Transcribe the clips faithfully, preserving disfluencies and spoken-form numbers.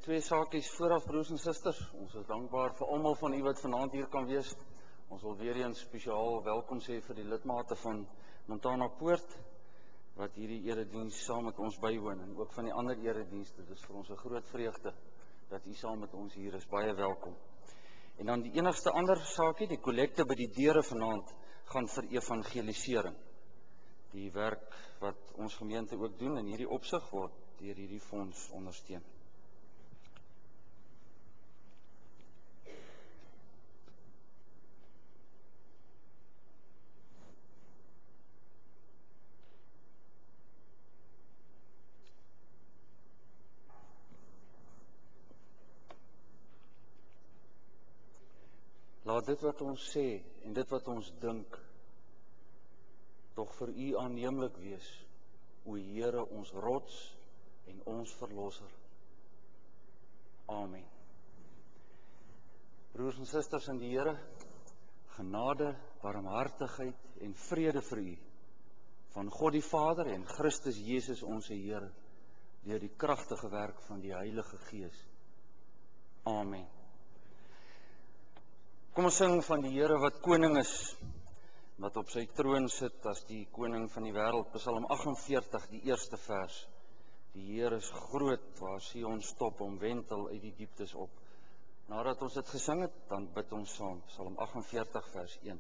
Net twee saakies vooraf, broers en susters. Ons is dankbaar vir almal van u wat vanaand hier kan wees. Ons wil weer eens spesiaal welkom sê vir die lidmate van Montana Poort wat hierdie erediens saam met ons bywoon en ook van die ander eredienste. Dit is vir ons 'n groot vreugde dat u saam met ons hier is. Baie welkom. En dan die enigste ander saakie, die kollekte by die deure vanaand gaan vir evangelisering. Die werk wat ons gemeente ook doen in hierdie opsig word deur hierdie fonds ondersteun. Laat dit wat ons sê en dit wat ons dink tog vir u aanneemlik wees, o Here, ons rots en ons verlosser. Amen. Broers en susters in die Here, genade, barmhartigheid en vrede vir u van God die Vader en Christus Jesus ons Here deur die kragtige werk van die Heilige Gees. Amen. Kom ons sing van die Here wat koning is, wat op sy troon sit as die koning van die wêreld. Psalm agt en veertig, die eerste vers. Die Here is groot, waar Sion stop, hom wentel uit die dieptes op. Nadat ons dit gesing het, dan bid ons saam. Psalm agt en veertig vers een.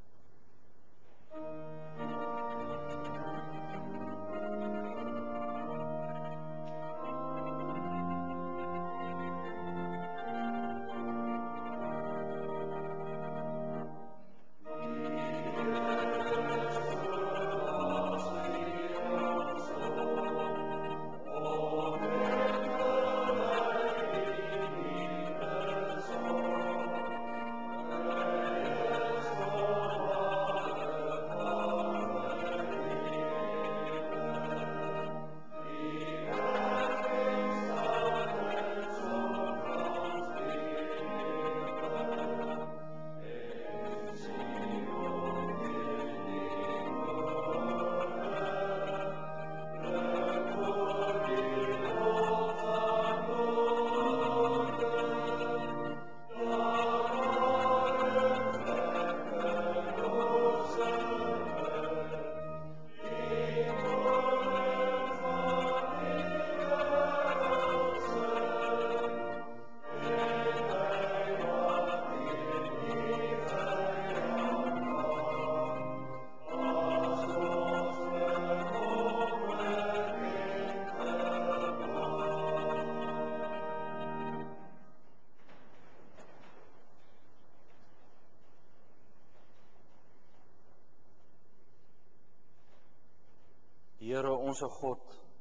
Here, onse God,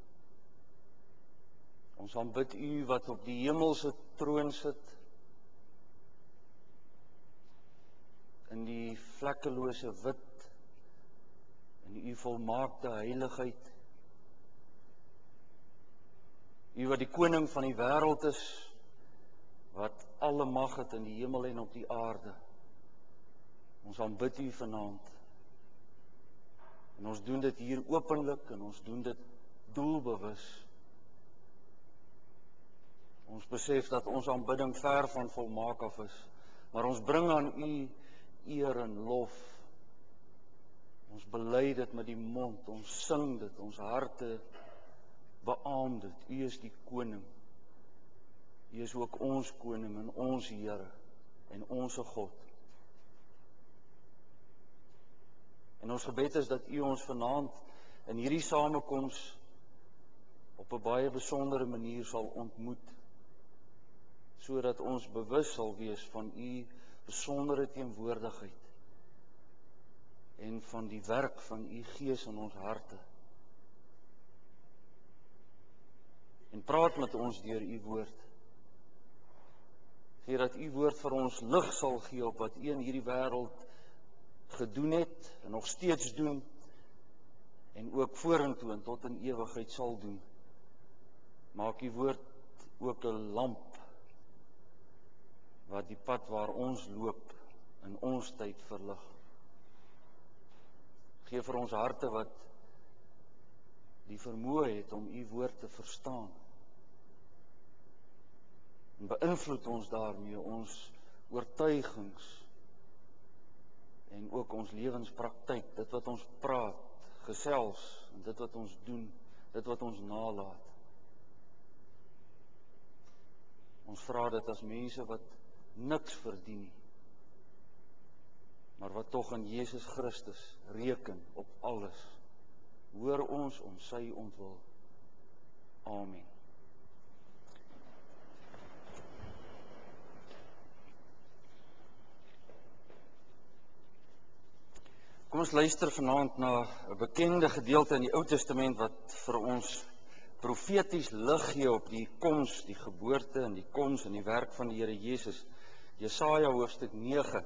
ons aanbid u wat op die hemelse troon sit, in die vlekkelose wit, in u volmaakte heiligheid. U wat die koning van die wêreld is, wat alle mag het in die hemel en op die aarde. Ons aanbid u vanaand. En ons doen dit hier openlik en ons doen dit doelbewus. Ons besef dat ons aanbidding ver van volmaak af is, maar ons bring aan u eer en lof. Ons bely dit met die mond, ons sing dit, ons harte beaam dit. U is die koning. U is ook ons koning en ons Here en onse God. En ons gebed is dat u ons vanaand in hierdie samekoms op 'n baie besondere manier sal ontmoet, sodat ons bewus sal wees van u besondere teenwoordigheid en van die werk van u Gees in ons harte. En praat met ons deur u woord. Gee dat u woord vir ons lig sal gee op wat u in hierdie wêreld gedoen het en nog steeds doen en ook vorentoe en tot in ewigheid sal doen. Maak u woord ook 'n lamp wat die pad waar ons loop in ons tyd verlig. Gee vir ons harte wat die vermoë het om u woord te verstaan. en beïnvloed ons daarmee ons oortuigings en ook ons lewenspraktyk, dit wat ons praat, gesels, en dit wat ons doen, dit wat ons nalaat. Ons vra dit as mense wat niks verdien nie, maar wat tog in Jesus Christus reken op alles. Hoor ons om sy ontwil. Amen. Kom ons luister vanaand na 'n bekende gedeelte in die Ou Testament wat vir ons profeties lig gee op die koms, die geboorte en die koms en die werk van die Here Jesus. Jesaja hoofstuk nege.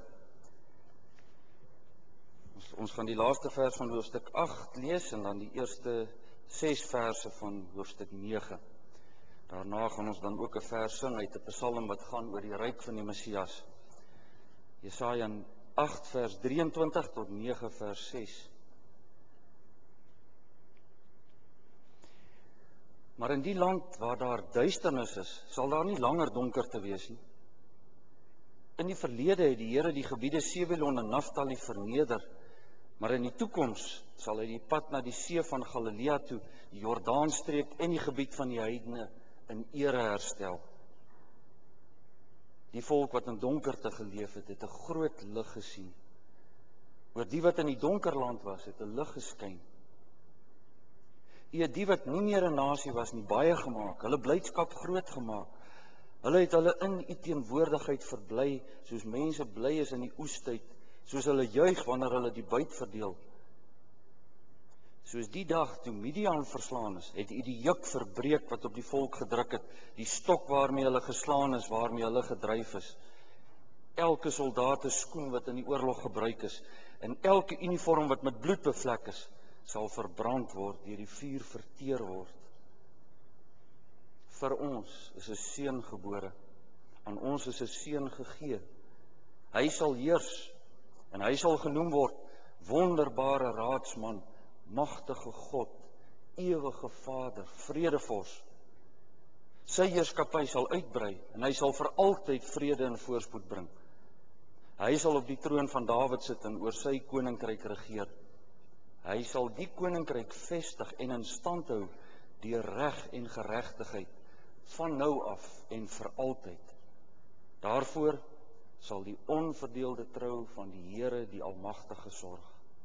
Ons, ons gaan die laaste vers van hoofstuk agt lees en dan die eerste ses verse van hoofstuk nege. Daarna gaan ons dan ook 'n vers sing uit 'n psalm wat gaan oor die ryk van die Messias. Jesaja agt vers drieëntwintig tot nege vers ses. Maar in die land waar daar duisternis is, sal daar nie langer donkerte wees nie. In die verlede het die Here die gebiede Sebulon en Naftali verneder, maar in die toekoms sal hy die pad na die see van Galilea toe, die Jordaanstreek en die gebied van die heidene in ere herstel. Die volk wat in donkerte geleef het, het 'n groot lig gesien. Oor die wat in die donker land was, het 'n lig geskyn. U het die wat nie meer 'n nasie was nie baie gemaak, hulle blydskap groot gemaak. Hulle het hulle in u teenwoordigheid verbly, soos mense bly is in die oestyd, soos hulle juig wanneer hulle die byt verdeel. Soos die dag toe Midian verslaan is, het u die juk verbreek wat op die volk gedruk het, die stok waarmee hulle geslaan is, waarmee hulle gedryf is. Elke soldaat se skoen wat in die oorlog gebruik is, en elke uniform wat met bloed bevlek is, sal verbrand word, deur die vuur verteer word. Vir ons is 'n seun gebore, aan ons is 'n seun gegee. Hy sal heers, en hy sal genoem word Wonderbare Raadsman, Magtige God, Ewige Vader, Vredevors. Sy heerskappy sal uitbrei, en hy sal vir altyd vrede en voorspoed bring. Hy sal op die troon van Dawid sit en oor sy koninkryk regeer. Hy sal die koninkryk vestig en in stand hou deur reg en geregtigheid, van nou af en vir altyd. Daarvoor sal die onverdeelde trou van die Here die Almagtige sorg.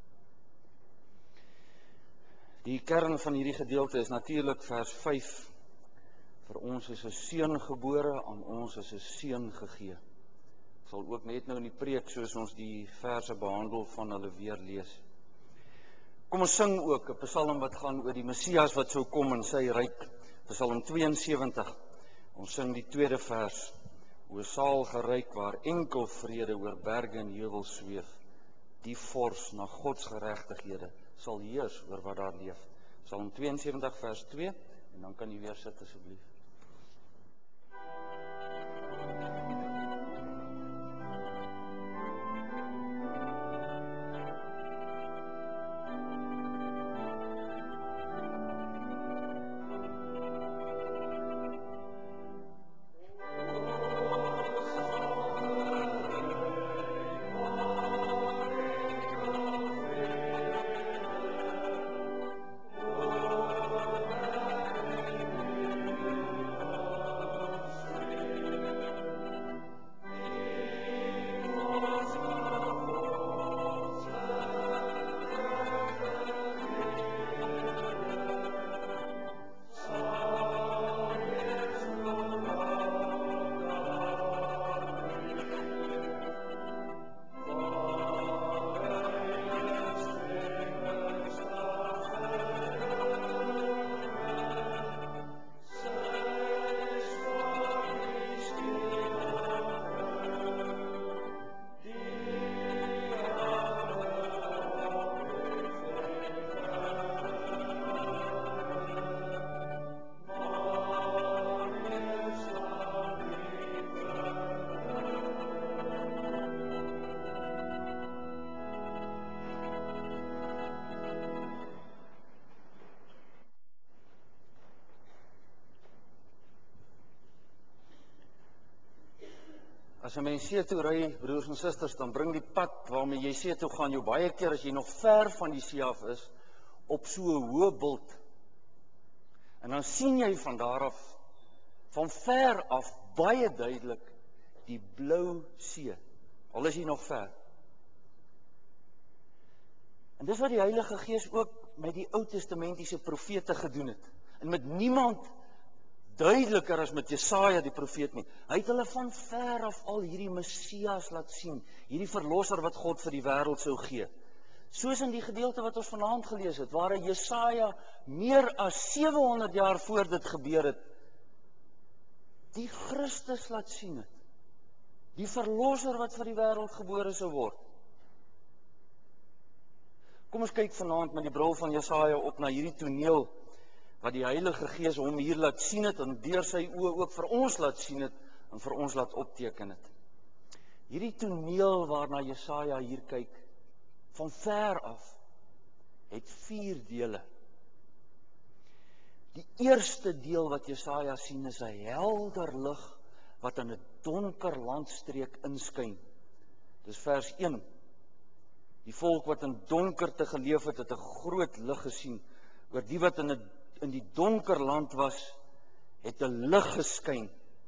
Die kern van hierdie gedeelte is natuurlik vers vyf. Vir ons is 'n seun gebore, aan ons is 'n seun gegee. Ek sal ook net nou in die preek, soos ons die verse behandel, van hulle weer lees. Kom ons sing ook 'n psalm wat gaan oor die Messias wat sou kom in sy ryk. Psalm twee en sewentig. Ons sing die tweede vers. O salige ryk waar enkel vrede oor berge en heuwels sweef. Die vors na Gods geregtighede sal heers oor wat daar leef. Psalm twee en sewentig vers twee, en dan kan jy weer sit asseblief. As 'n mens see toe ry, broers en susters, dan bring die pad waarmee jy see toe gaan jou baie keer as jy nog ver van die see af is, op so 'n hoë bult. En dan sien jy van daar af, van ver af, baie duidelik die blou see. Al is jy nog ver. En dis wat die Heilige Gees ook met die Ou Testamentiese profete gedoen het. En met niemand duideliker as met Jesaja die profeet nie. Hy het hulle van ver af al hierdie Messias laat sien, hierdie verlosser wat God vir die wêreld sou gee. Soos in die gedeelte wat ons vanaand gelees het, waar Jesaja meer as sewe honderd jaar voor dit gebeur het, die Christus laat sien het. Die verlosser wat vir die wêreld gebore sou word. Kom ons kyk vanaand met die bril van Jesaja op na hierdie toneel wat die Heilige Gees hom hier laat sien het en deur sy oë ook vir ons laat sien het en vir ons laat opteken het. Hierdie toneel waarna Jesaja hier kyk, van ver af, het vier dele. Die eerste deel wat Jesaja sien is 'n helder lig wat in 'n donker landstreek inskyn. Dis vers een. Die volk wat in donkerte geleef het, het 'n groot lig gesien. Oor die wat in 'n in die donker land was, het 'n lig geskyn.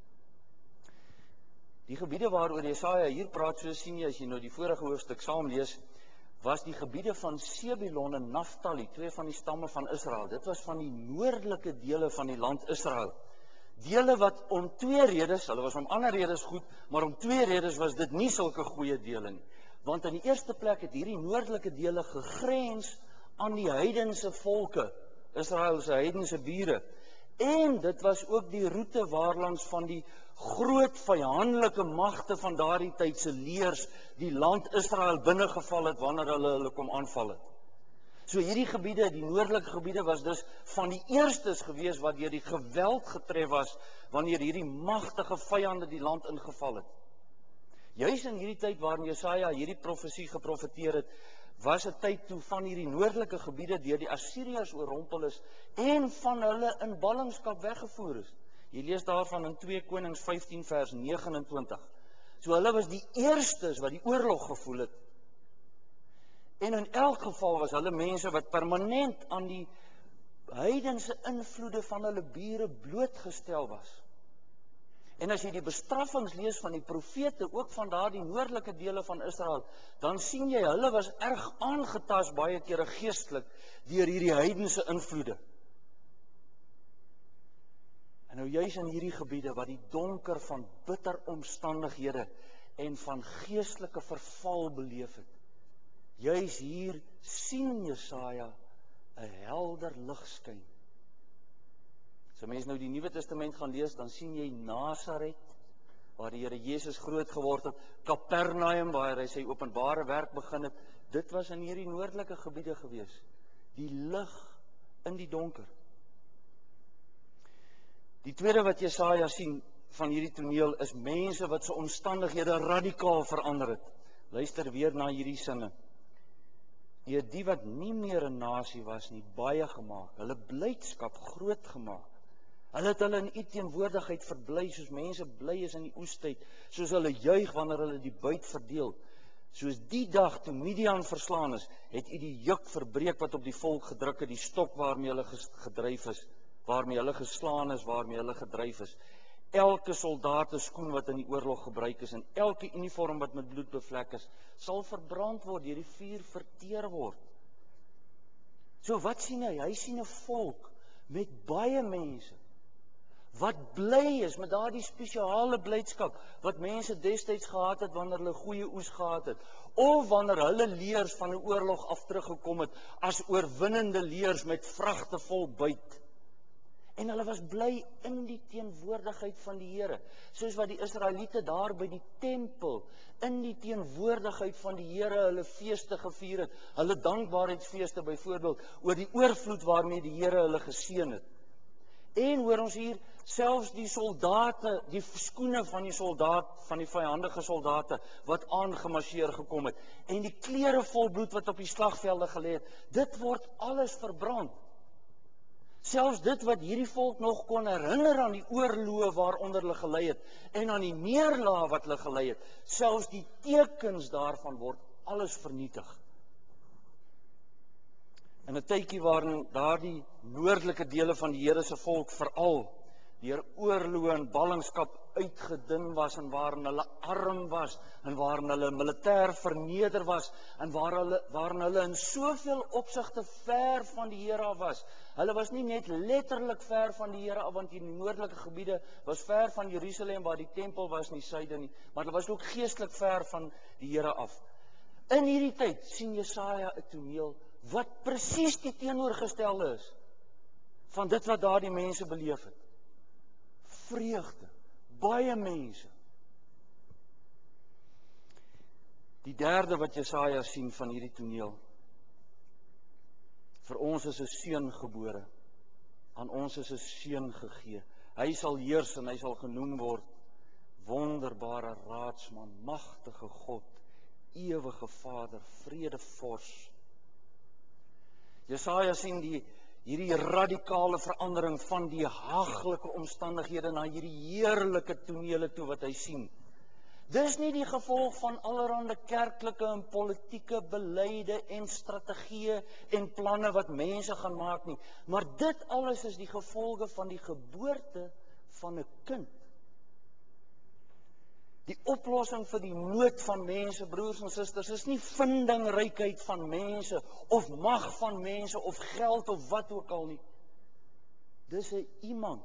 Die gebiede waaroor Jesaja hier praat, so sien jy as jy nou die vorige hoofstuk saam lees, was die gebiede van Sebulon en Naftali, twee van die stamme van Israel. Dit was van die noordelike dele van die land Israel. Dele wat om twee redes, hulle was om ander redes goed, maar om twee redes was dit nie sulke goeie dele nie. Want in die eerste plek het hierdie noordelike dele gegrens aan die heidense volke, Israel se heidense bure. En dit was ook die roete waarlangs van die groot vyandelike magte van daardie tyd se leers die land Israel binnegeval het wanneer hulle hulle kom aanval het. So hierdie gebiede, die noordelike gebiede, was dus van die eerstes gewees wat deur die geweld getref was wanneer hierdie magtige vyande die land ingeval het. Juis in hierdie tyd waarin Jesaja hierdie profesie geprofeteer het, was 'n tyd toe van hierdie noordelike gebiede deur die Assiriërs oorrompel is en van hulle in ballingskap weggevoer is. Jy lees daarvan in twee Konings vyftien vers negenentwintig. So hulle was die eerstes wat die oorlog gevoel het. En in elk geval was hulle mense wat permanent aan die heidense invloede van hulle bure blootgestel was. En as jy die bestraffings lees van die profete, ook van daardie noordelike dele van Israel, dan sien jy, hulle was erg aangetast baie kere geestelik deur hierdie heidense invloede. En nou juis in hierdie gebiede, wat die donker van bitter omstandighede en van geestelike verval beleef het, juis hier sien Jesaja 'n helder lig skyn. As 'n mens nou die Nuwe Testament gaan lees, dan sien jy Nasaret, waar die Here Jesus groot geword het, Kapernaum, waar hy sy openbare werk begin het. Dit was in hierdie noordelike gebiede gewees. Die lig in die donker. Die tweede wat Jesaja sien van hierdie toneel is mense wat se omstandighede radikaal verander het. Luister weer na hierdie sinne. Deur die wat nie meer 'n nasie was nie, baie gemaak, hulle blydskap groot gemaak. Hulle het hulle in u teenwoordigheid verbly, soos mense bly is in die oestyd, soos hulle juig wanneer hulle die buit verdeel. Soos die dag toe Midian verslaan is, het u die juk verbreek wat op die volk gedruk het, die stok waarmee hulle gedryf is, waarmee hulle geslaan is, waarmee hulle gedryf is. Elke soldate skoen wat in die oorlog gebruik is en elke uniform wat met bloed bevlek is, sal verbrand word, deur die vuur verteer word. So wat sien hy? Hy sien 'n volk met baie mense wat bly is met daardie spesiale blydskap wat mense destyds gehad het wanneer hulle goeie oes gehad het, of wanneer hulle leers van 'n oorlog af teruggekom het as oorwinnende leers met vragte vol buit. En hulle was bly in die teenwoordigheid van die Here, soos wat die Israeliete daar by die tempel in die teenwoordigheid van die Here hulle feeste gevier het, hulle dankbaarheidsfeeste byvoorbeeld oor die oorvloed waarmee die Here hulle geseën het. En hoor ons hier, selfs die soldate, die skoene van die soldaat, van die vyandige soldate wat aangemarseer gekom het, en die klere vol bloed wat op die slagvelde gelê het, dit word alles verbrand. Selfs dit wat hierdie volk nog kon herinner aan die oorloë waaronder hulle gelei het, en aan die neerlae wat hulle gelei het, selfs die tekens daarvan word alles vernietig. In 'n tydjie waarin daardie noordelike dele van die Here se volk veral deur oorloë en ballingskap uitgedun was, en waarin hulle arm was, en waarin hulle militêr verneder was, en waar hulle, waarin hulle in soveel opsigte ver van die Here af was. Hulle was nie net letterlik ver van die Here af, want die noordelike gebiede was ver van Jerusalem waar die tempel was in die suide nie, maar hulle was ook geestelik ver van die Here af. In hierdie tyd sien Jesaja 'n toneel wat presies die teenoorgestelde is van dit wat daardie mense beleef het. Vreugde, baie mense. Die derde wat Jesaja sien van hierdie toneel. Vir ons is 'n seun gebore, aan ons is 'n seun gegee. Hy sal heers en hy sal genoem word Wonderbare Raadsman, Magtige God, Ewige Vader, Vredevors. Jesaja sien die hierdie radikale verandering van die haaglike omstandighede na hierdie heerlike tonele toe wat hy sien. Dis nie die gevolg van allerhande kerklike en politieke beleide en strategieë en planne wat mense gaan maak nie, maar dit alles is die gevolge van die geboorte van 'n kind. Die oplossing vir die nood van mense, broers en susters, is nie vindingrykheid van mense, of mag van mense, of geld, of wat ook al nie. Dis 'n iemand.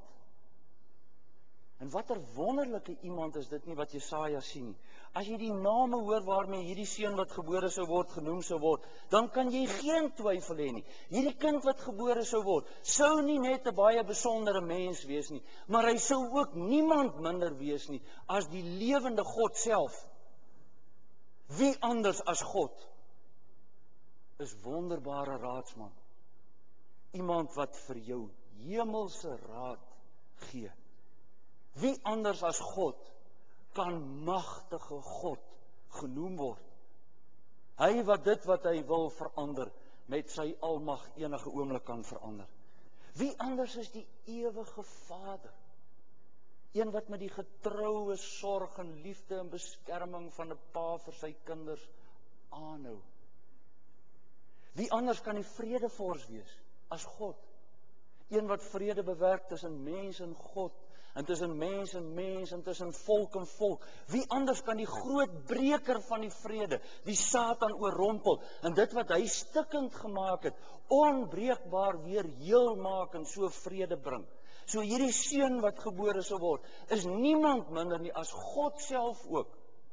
En wat 'n wonderlike iemand is dit nie wat Jesaja sien nie. As jy die name hoor waarmee hierdie seun wat gebore sou word, genoem sou word, dan kan jy geen twyfel hê nie. Hierdie kind wat gebore sou word, sou nie net 'n baie besondere mens wees nie, maar hy sou ook niemand minder wees nie as die lewende God self. Wie anders as God is Wonderbare Raadsman. Iemand wat vir jou hemelse raad gee. Wie anders as God kan Magtige God genoem word? Hy wat dit wat hy wil verander, met sy almag enige oomblik kan verander. Wie anders is die ewige Vader? Een wat met die getroue sorg en liefde en beskerming van 'n pa vir sy kinders aanhou. Wie anders kan die vredevors wees as God? Een wat vrede bewerk tussen mens en God, en tussen mens en mens, en tussen volk en volk. Wie anders kan die groot breker van die vrede, die Satan oorrompel, en dit wat hy stikkend gemaak het, onbreekbaar weer heel maak en so vrede bring? So hierdie seun wat gebore sou word, is niemand minder nie as God self ook.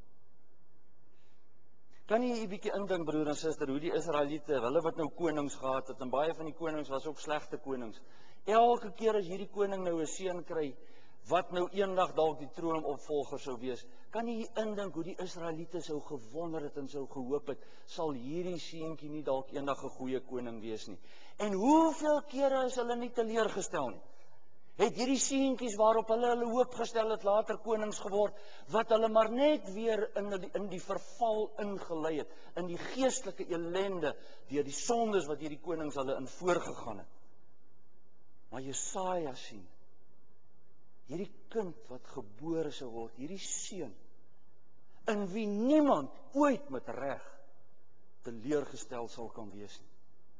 Kan jy 'n bietjie indink, broer en suster, hoe die Israeliete, hulle wat nou konings gehad het, en baie van die konings was ook slegte konings. Elke keer as hierdie koning nou 'n seun kry, wat nou eendag dalk die troonopvolger sou wees, kan jy indink hoe die Israeliete sou gewonder het en sou gehoop het, sal hierdie seentjie nie dalk eendag 'n goeie koning wees nie. En hoeveel kere is hulle nie teleurgestel nie? Het hierdie seentjies waarop hulle hulle hoop gestel het, later konings geword, wat hulle maar net weer in die, in die verval ingelei het, in die geestelike ellende, deur die sondes wat hierdie konings hulle in voorgegaan het. Maar Jesaja sien, hierdie kind wat gebore sou word, hierdie seun, in wie niemand ooit met reg teleurgestel sal kan wees nie.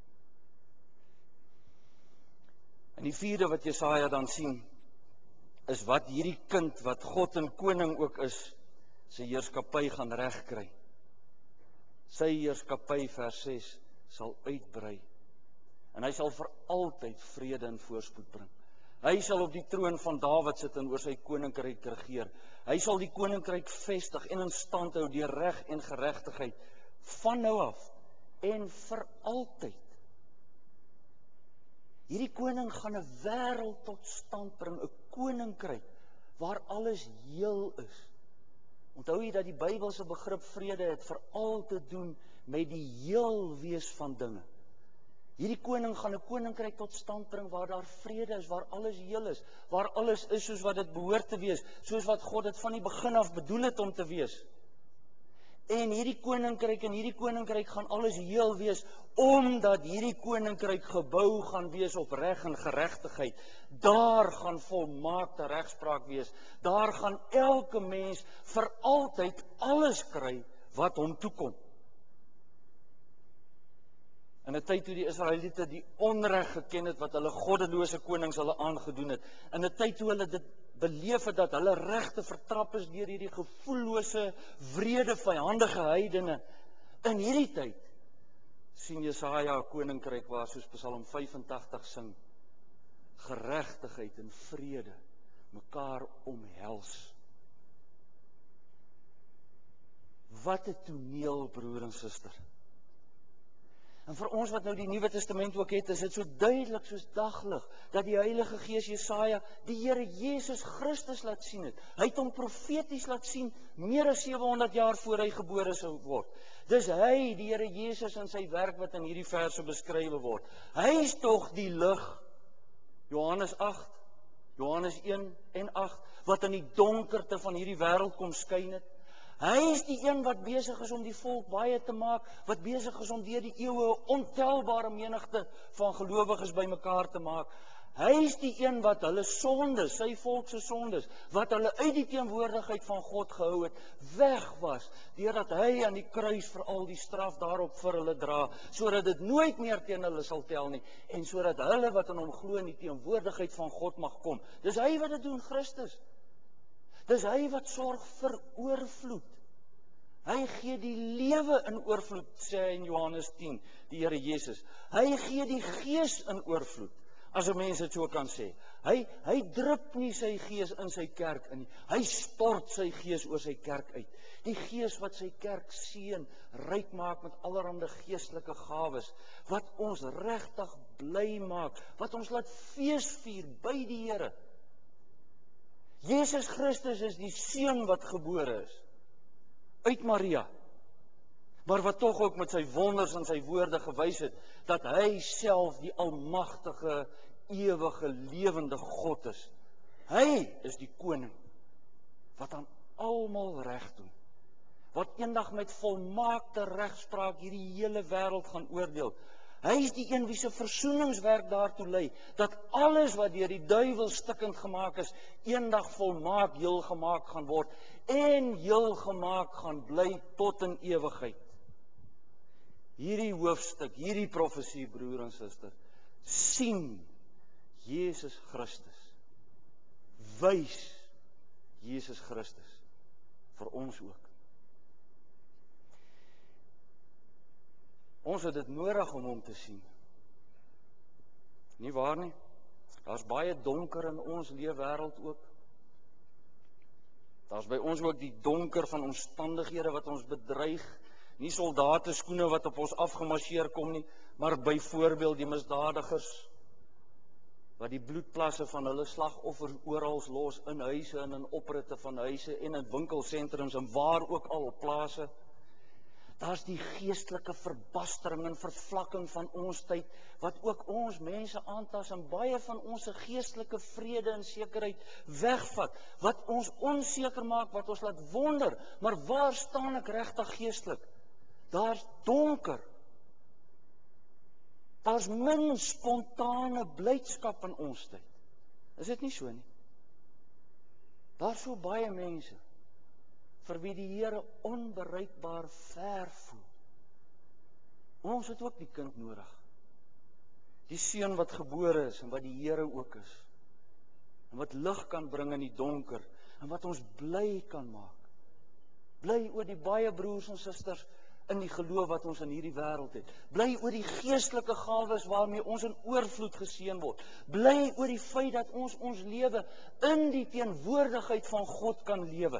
En die vierde wat Jesaja dan sien, is wat hierdie kind, wat God en koning ook is, sy heerskappy gaan regkry. Sy heerskappy, vers ses, sal uitbrei. En hy sal vir altyd vrede en voorspoed bring. Hy sal op die troon van Dawid sit en oor sy koninkryk regeer. Hy sal die koninkryk vestig en in stand hou deur reg en geregtigheid van nou af en vir altyd. Hierdie koning gaan 'n wêreld tot stand bring, 'n koninkryk waar alles heel is. Onthou jy dat die Bybelse begrip vrede het veral te doen met die heel wees van dinge. Hierdie koning gaan 'n koninkryk tot stand bring waar daar vrede is, waar alles heel is, waar alles is soos wat dit behoort te wees, soos wat God dit van die begin af bedoel het om te wees. En hierdie koninkryk en hierdie koninkryk gaan alles heel wees, omdat hierdie koninkryk gebou gaan wees op reg en geregtigheid. Daar gaan volmaakte regspraak wees. Daar gaan elke mens vir altyd alles kry wat hom toekom. In 'n tyd toe die Israeliete die onreg geken het wat hulle goddelose konings hulle aangedoen het, in 'n tyd toe hulle dit beleef het dat hulle regte vertrap is deur hierdie gevoellose, wrede, vyandige heidene, in hierdie tyd sien Jesaja 'n koninkryk waar, soos Psalm vyf en tagtig sing, geregtigheid en vrede mekaar omhels. Wat 'n toneel, broer en suster. En vir ons wat nou die Nuwe Testament ook het, is dit so duidelik soos daglig, dat die Heilige Gees Jesaja die Here Jesus Christus laat sien het. Hy het hom profeties laat sien, meer as sewe honderd jaar voor hy gebore sou word. Dis hy, die Here Jesus, in sy werk wat in hierdie verse beskrywe word. Hy is tog die lig, Johannes agt, Johannes een en agt, wat in die donkerte van hierdie wêreld kom skyn het. Hy is die een wat besig is om die volk baie te maak, wat besig is om deur die eeue 'n ontelbare menigte van gelowiges bymekaar te maak. Hy is die een wat hulle sondes, sy volk se sondes, wat hulle uit die teenwoordigheid van God gehou het, weg was, deurdat hy aan die kruis vir al die straf daarop vir hulle dra, sodat dit nooit meer teen hulle sal tel nie, en sodat hulle wat in hom glo in die teenwoordigheid van God mag kom. Dis hy wat dit doen, Christus. Dis hy wat sorg vir oorvloed. Hy gee die lewe in oorvloed, sê hy in Johannes tien, die Here Jesus. Hy gee die gees in oorvloed, as 'n mens dit so kan sê. Hy, hy drup nie sy gees in sy kerk in nie. Hy stort sy gees oor sy kerk uit. Die gees wat sy kerk seën, ryk maak met allerhande geestelike gawes, wat ons regtig bly maak, wat ons laat feesvier by die Here. Jesus Christus is die seun wat gebore is uit Maria, maar wat tog ook met sy wonders en sy woorde gewys het, dat hy self die almagtige, ewige, lewende God is. Hy is die koning, wat aan almal reg doen, wat eendag met volmaakte regspraak hierdie hele wêreld gaan oordeel. Hy is die een wie se versoeningswerk daartoe lei, dat alles wat deur die duiwel stikkend gemaak is, eendag volmaak heel gemaak gaan word, en heel gemaak gaan bly tot in ewigheid. Hierdie hoofstuk, hierdie profesie, broer en suster, sien Jesus Christus, wys Jesus Christus vir ons ook. Ons het dit nodig om hom te sien. Nie waar nie? Daar's baie donker in ons leefwêreld ook. Daar's by ons ook die donker van omstandighede wat ons bedreig. Nie soldate skoene wat op ons afgemarseer kom nie, maar byvoorbeeld die misdadigers wat die bloedplasse van hulle slagoffers oral los in huise en in opritte van huise en in winkelsentrums en waar ook al op plase. Daar's die geestelike verbastering en vervlakking van ons tyd, wat ook ons mense aantas en baie van ons geestelike vrede en sekerheid wegvat, wat ons onseker maak, wat ons laat wonder, maar waar staan ek regtig geestelik? Daar's donker. Daar's min spontane blydskap in ons tyd. Is dit nie so nie? Daar's so baie mense vir wie die Here onbereikbaar ver voel. Ons het ook die kind nodig. Die seun wat gebore is en wat die Here ook is. En wat lig kan bring in die donker en wat ons bly kan maak. Bly oor die baie broers en susters in die geloof wat ons in hierdie wêreld het. Bly oor die geestelike gawes waarmee ons in oorvloed geseën word. Bly oor die feit dat ons ons lewe in die teenwoordigheid van God kan lewe.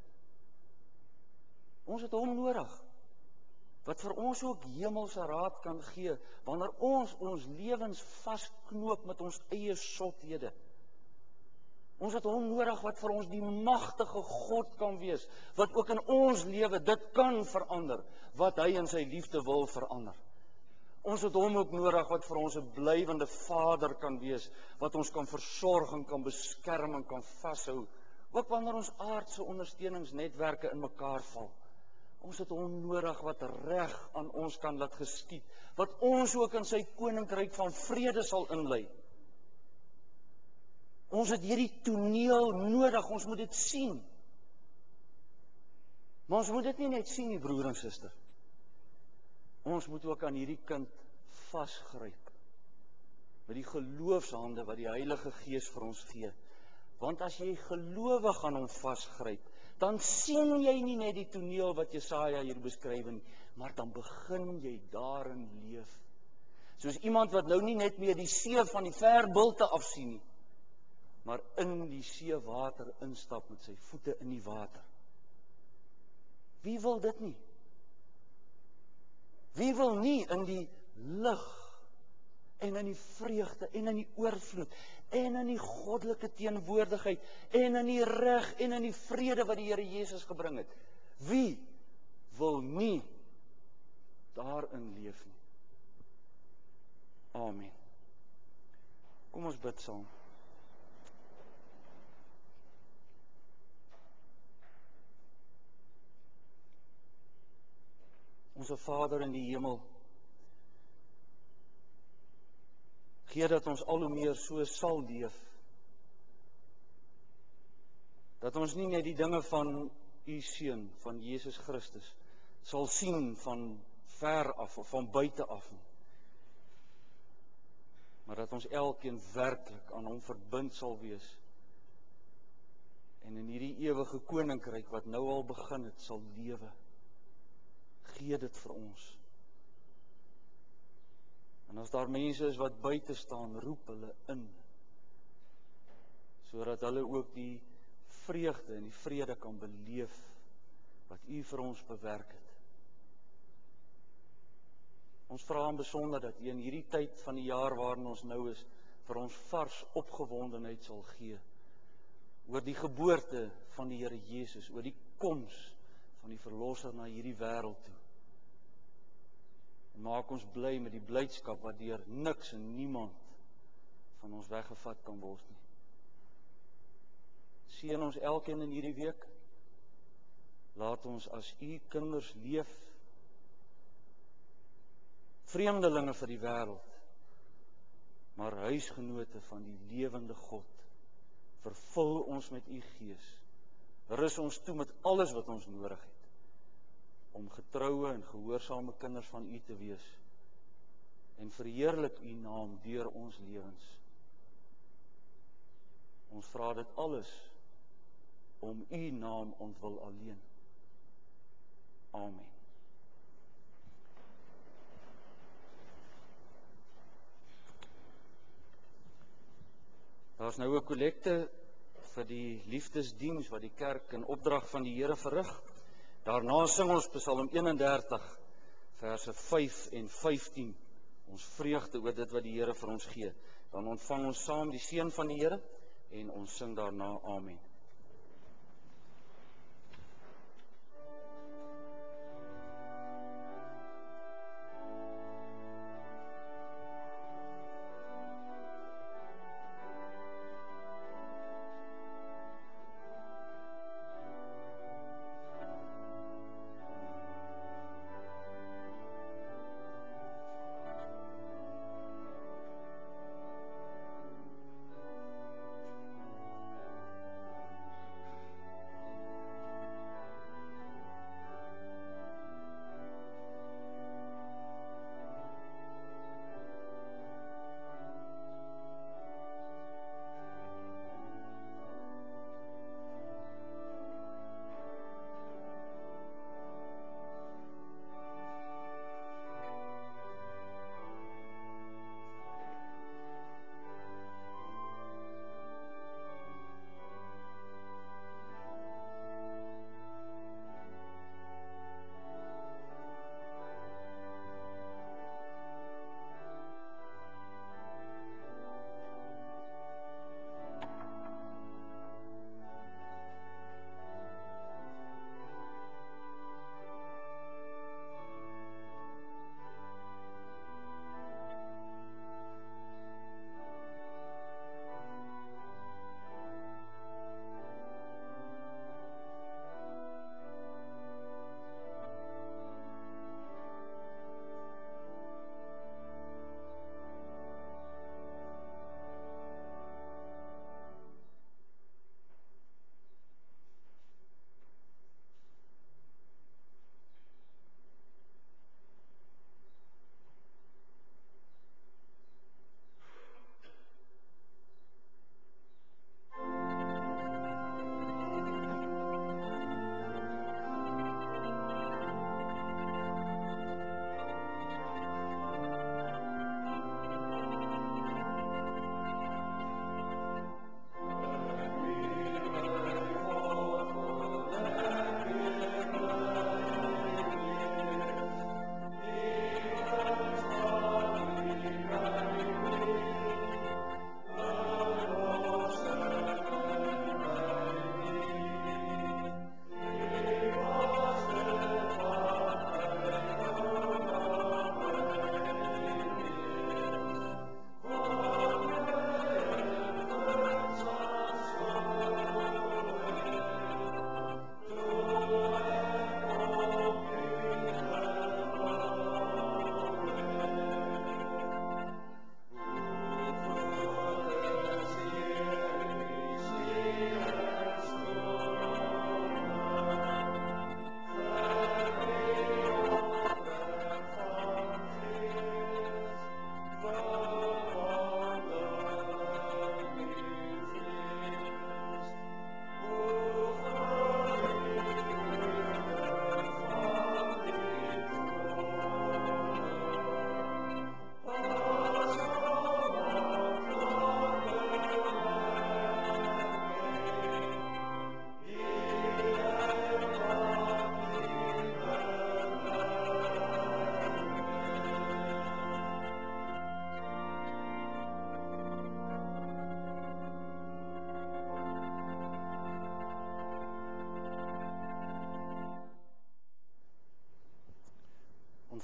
Ons het hom nodig, wat vir ons ook hemelse raad kan gee, wanneer ons ons lewens vasknoop met ons eie sothede. Ons het hom nodig wat vir ons die magtige God kan wees, wat ook in ons lewe dit kan verander, wat hy in sy liefde wil verander. Ons het hom ook nodig wat vir ons 'n blywende Vader kan wees, wat ons kan versorg en kan beskerm en kan vashou, ook wanneer ons aardse ondersteuningsnetwerke in mekaar val. Ons het onnodig wat reg aan ons kan laat geskied, wat ons ook in sy koninkryk van vrede sal inlei. Ons het hierdie toneel nodig, ons moet dit sien. Maar ons moet dit nie net sien nie, broer en suster. Ons moet ook aan hierdie kind vasgryp, met die geloofshande wat die Heilige Gees vir ons gee. Want as jy gelowig aan hom vasgryp, dan sien jy nie net die toneel wat Jesaja hier beskryf nie, maar dan begin jy daarin leef. Soos iemand wat nou nie net meer die see van die verbilte afsien nie, maar in die seewater instap met sy voete in die water. Wie wil dit nie? Wie wil nie in die lig en in die vreugde en in die oorvloed en in die goddelike teenwoordigheid en in die reg en in die vrede wat die Here Jesus gebring het? Wie wil nie daarin leef nie? Amen. Kom ons bid saam. Onse Vader in die hemel, gee dat ons al hoe meer so sal leef, dat ons nie net die dinge van u Seun, van Jesus Christus, sal sien van ver af of van buite af nie, maar dat ons elkeen werklik aan hom verbind sal wees, en in hierdie ewige koninkryk wat nou al begin het, sal lewe. Gee dit vir ons. En as daar mense is wat buite staan, roep hulle in, sodat hulle ook die vreugde en die vrede kan beleef, wat u vir ons bewerk het. Ons vra in besonder dat u in hierdie tyd van die jaar waarin ons nou is, vir ons vars opgewondenheid sal gee, oor die geboorte van die Here Jesus, oor die koms van die Verlosser na hierdie wêreld toe. En maak ons bly met die blydskap wat deur niks en niemand van ons weggevat kan word nie. Seën ons elkeen in hierdie week. Laat ons as u kinders leef, vreemdelinge vir die wêreld, maar huisgenote van die lewende God. Vervul ons met u Gees. Rus ons toe met alles wat ons nodig het, om getroue en gehoorsame kinders van u te wees, en verheerlik u naam deur ons lewens. Ons vra dit alles om u naam ontwil alleen. Amen. Daar is nou 'n kollekte vir die liefdesdiens wat die kerk in opdrag van die Here verrig. Daarna sing ons Psalm eenendertig, verse vyf en vyftien, ons vreugde oor dit wat die Here vir ons gee. Dan ontvang ons saam die seën van die Here en ons sing daarna Amen.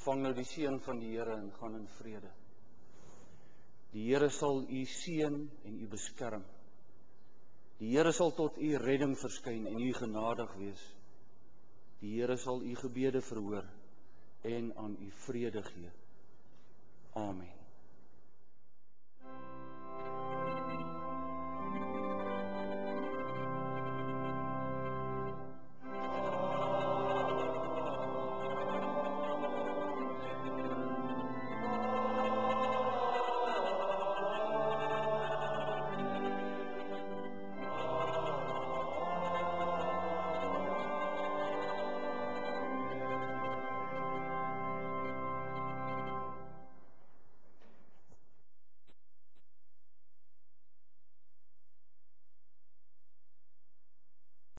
ontvang nou die seën van die Here en gaan in vrede. Die Here sal u seën en u beskerm. Die Here sal tot u redding verskyn en u genadig wees. Die Here sal u gebede verhoor en aan u vrede gee. Amen.